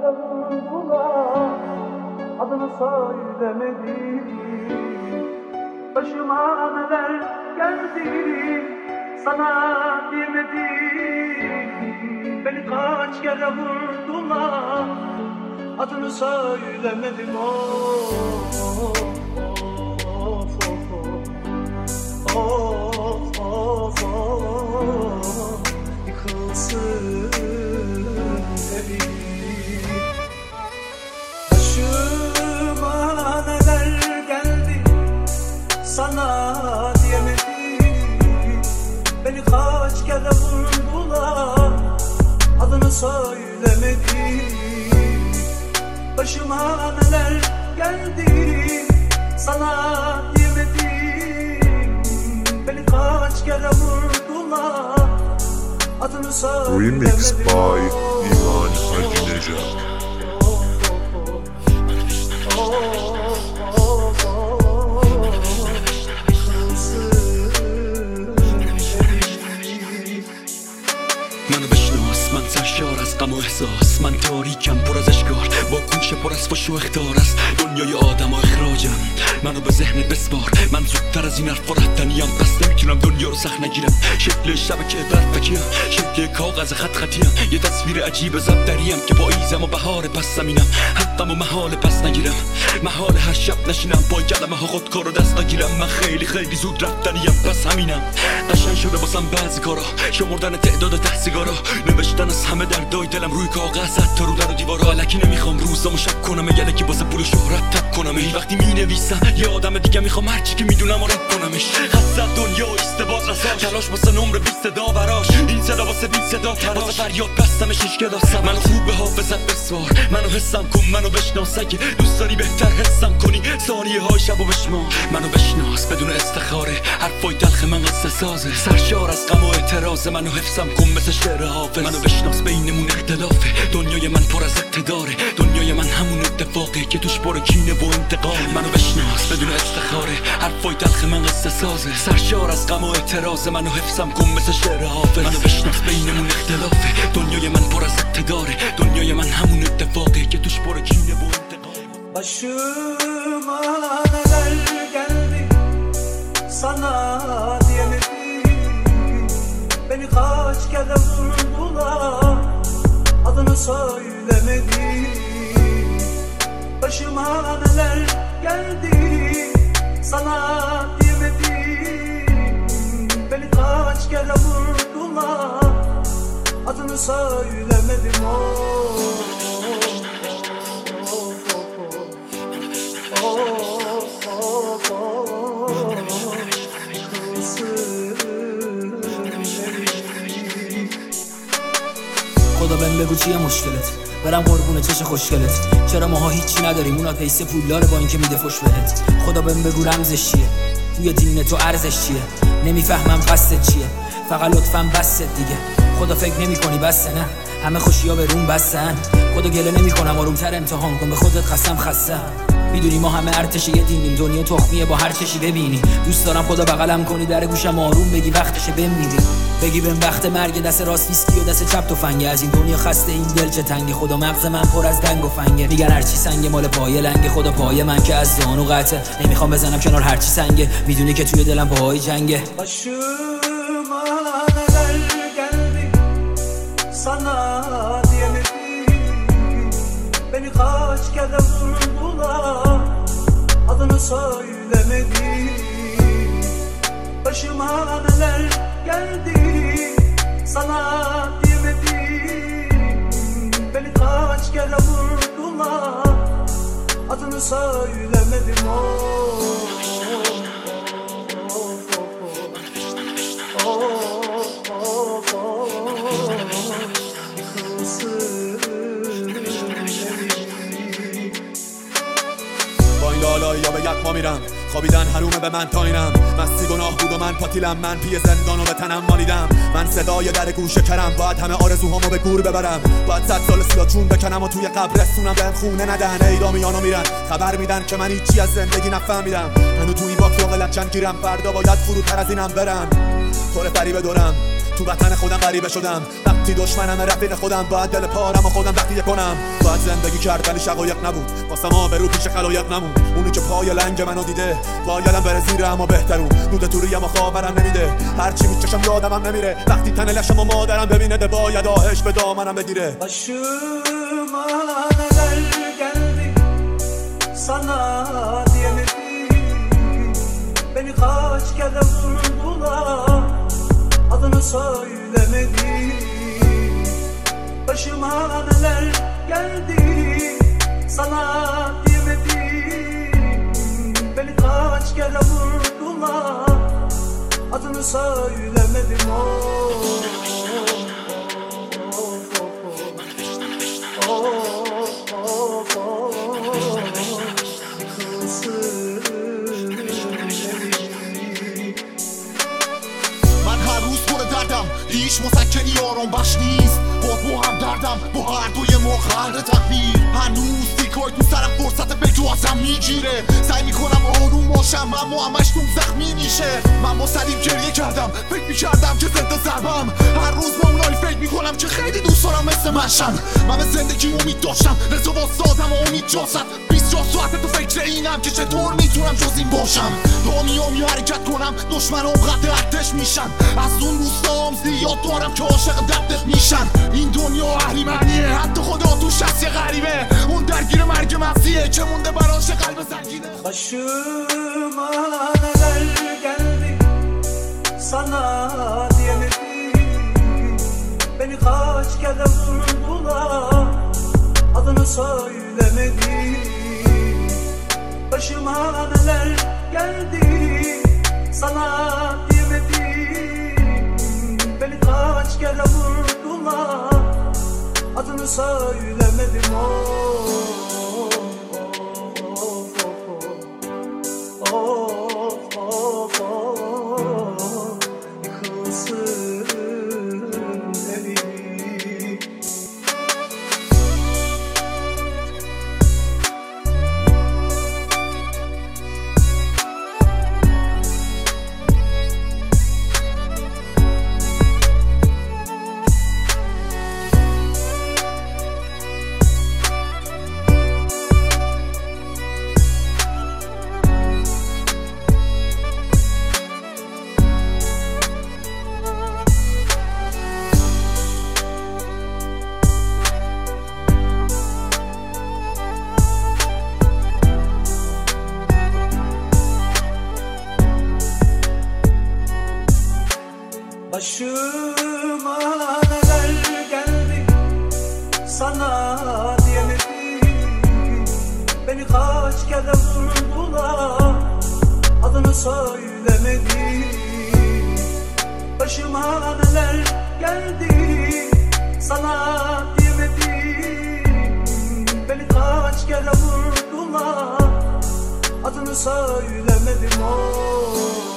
kere vurdular, adını söylemedim. Başıma neler geldi sana diyemedim. Beni kaç kere vurdular, adını söylemedim. Of yıkılsın evim. Başıma neler geldi sana diyemedim. Beni kaç kere vurdular, adını söylemedim. Başıma neler geldi sana diyemedim. Beni kaç kere vurdular, adını söylemedim. Remix by İvan Hacı Necat. منو بشناس، من سرشار از غم و احساس، من تاریکم پر از اشکار، با کوشه پر از فش و اخطار است دنیای آدم و اخراجم. منو به ذهنت بسپار، من زودتر از این حرفا رفتنیم، پس نمیتونم دنیا رو سخت نگیرم. شکل شبکه برفکیم، شکل کاغذ خط خطیم، یه تصویر عجیب زبدریم که پاییزم و بهار پس زمینم. حقم و محال پس نگیرم، محال هر شب نشینم با کلمه ها خودکار رو دست نگیرم. من خیلی خیلی زود رفتنیم، پس همینم. قشنگ شده واسم بعضی کارا، شمردن تعداد ته سیگارا، نوشتن از همه دردای دلم روی کاغذ، حتی رو در و دیوارا. الکی نمیخوام روزامو شب کنم، الکی واسه پول و شهرت تب کنم. وقتی مینویسم یه آدم دیگه میخوام هرچی که میدونم و رپ کنمش. خط دنیا ایسته باز رساش، کلاش واسه نمره 20 صدا براش، این صدا واسه 20 صدا تراش، واسه فریاد بستمش هیچ کلاس. منو خوب به حافظت بسوار، منو حسم کن، منو بشناس. اگه دوست داری بهتر حسم کنی ثانیه های شبو بشمار. منو بشناس بدون استخاره، حرفای تلخ من قصه سازه، سرشار از غم و اعتراض. منو حفظم کن مثل شعر حافظ. منو بشناس بینمون اختلافه، دنیای من پر از اقتداره، دنیای من همون اتفاقه که توش پر کینه و انتقام. منو بشناس بدون استخاره، حرفای تلخ من قصه سازه، سرشار از غم و اعتراض. منو حفظم کن مثل شعر حافظ. منو بشناس بینمون اختلافه، دنیای من پر از اقتداره، دنیای من همون اتفاقه که توش پر کینه و انتقام. Başıma neler geldi sana diyemedim. Beni kaç kere vurdular, adını söylemedim. Başıma neler geldi sana diyemedim. Beni kaç kere vurdular, adını söylemedim. خدا بهم بگو چیه مشکلت، برم قربون چش خوشگلت. چرا ماها هیچی نداریم، اونا پیسه پولداره با اینکه میده فش بهت. خدا بهم بگو رمزش چیه، توی دین تو ارزش چیه. نمیفهمم قصدت چیه، فقط لطفاً بست دیگه. خدا فکر نمی‌کنی بسه؟ نه همه خوشی‌ها به روم بستن. خدا گله نمی‌کنم، آرومتر امتحان کن، به خودت قسم خستم. میدونی ما همه ارتش یه دینیم، دنیا تخمیه با هر چشی ببینی. دوست دارم خدا بغلم کنی، در گوشم آروم بگی وقتشه بمیری. بگی بهم وقت مرگ، دست راست ویسکی و دست چپ تفنگه. از این دنیا خسته این دل چه تنگه، خدا مغز من پر از دنگ و فنگه. میگن هرچی سنگه مال پای لنگه، خدا پای من که از زانو قطعه. نمیخوام بزنم کنار هرچی سنگه، میدونی که توی دلم پاهای جنگه. Başıma neler geldi sana diyemedim. Beni kaç kere vurdular, adını söylemedim. Başıma neler geldi sana diyemedim. Beni kaç kere vurdular, adını söylemedim. با این لالایی یا به یکما میرم، خوابیدن حرومه به من تاینم. مستی گناه بود و من پاتیلم، من پی زندانو به تنم مالیدم. من صدای در گوشه کرم، باید همه آرزوهامو به گور ببرم. باید 100 سال سیاچون بکنم و توی قبرستونم بهم خونه ندن. ایرامیانو میرن خبر میدن که من هیچی از زندگی نفهمیدم. منو توی باک فوق لچن گیرم، فردا باید فرودتر از اینم برم. طور فریب دورم تو وطن خودم غریبه شدم وقتی دشمنم رفیق خودم باید دل پارم و خودم تخلیه کنم باید زندگی کرد ولی شقایق نبود واسه ما به رو پیش خلایق نمون اونی که پای لنگ منو دیده بایدم بره زیر اما بهترون نود توری اما خوابرم نمیده هرچی میچشم یادمم نمیره وقتی تن لشم و مادرم ببینه ده باید آهش به دامنم بگیره Başıma neler geldi sana diyemedim Beni kaç kere vurdular adını söylemedim Başıma neler geldi sana diyemedim Beni kaç kere vurdular adını söylemedim من هر روز پر دردم هیچ مسکنی آرام بخش نیست با هم دردم با هر دوی ما قهر تقدیر هنوز دیکای تو سرم فرصت بجو ازم میگیره سعی میکنم آروم باشم اما همش توم زخمی میشه من با سلیم گریه کردم فکر میکردم که زنده ضربم هر روز با اونایی فکر میکنم که خیلی دوست دارم مثل منشم من به زندگی امید داشتم رضا واسادم و امید جاست 24 ساعت تو فکر اینم که چطور میتونم جز این باشم دامیامی حرکت کنم دشمنام قد ارتش میشن از اون روستام زیاد دارم که عاشق دردت میشن این دنیا اهریمنیه حتی خدا توش هست یه غریبه اون درگیر مرگ مغزیه که مونده براش قلب سنگینه Başıma neler geldi sana diyemedim Beni kaç kere vurdular adını söylemedim Başıma neler geldi sana diyemedim Beni kaç kere vurdular adını söylemedim Yıkılsın evim Başıma neler geldi sana diyemedim Beni kaç kere vurdular adını söylemedim Başıma neler geldi sana diyemedim Beni kaç kere vurdular adını söylemedim